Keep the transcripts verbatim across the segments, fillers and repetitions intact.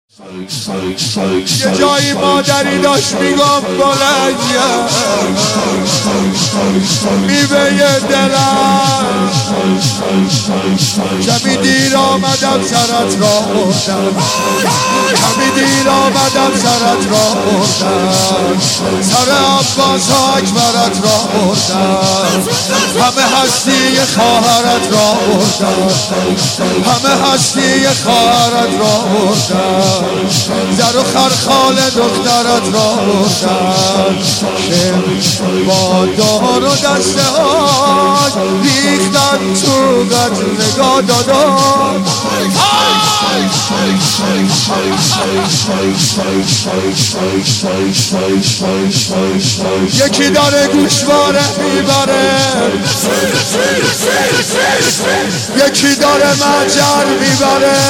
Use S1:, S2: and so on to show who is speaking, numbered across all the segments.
S1: یه جایی مادری داشت میگم بلنگم میوه دلم کمی دیر آمدم سرت را بردم کمی دیر آمدم سرت را بردم سر عباس اکبرت را بردم همه هستی خواهرت را بردم همه هستی خواهرت را بردم در و خرخال دخترت را بردم که با دار و دسته های ریختن تو قد نگاه دادم یکی داره گوشواره میبره یکی داره مجر میبره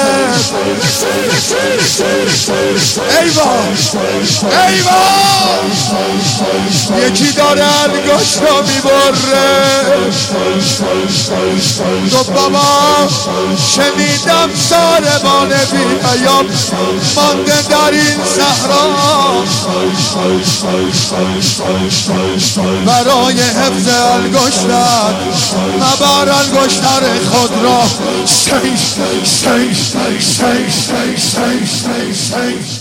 S1: ایوان ایوان یکی داره انگشتا میبره گفت بابا شنیدم ساربان بی پیام مانده در این صحرا برای حفظ انگشتر مبر انگشتر خود را سی سی سی سی سی سی سی سی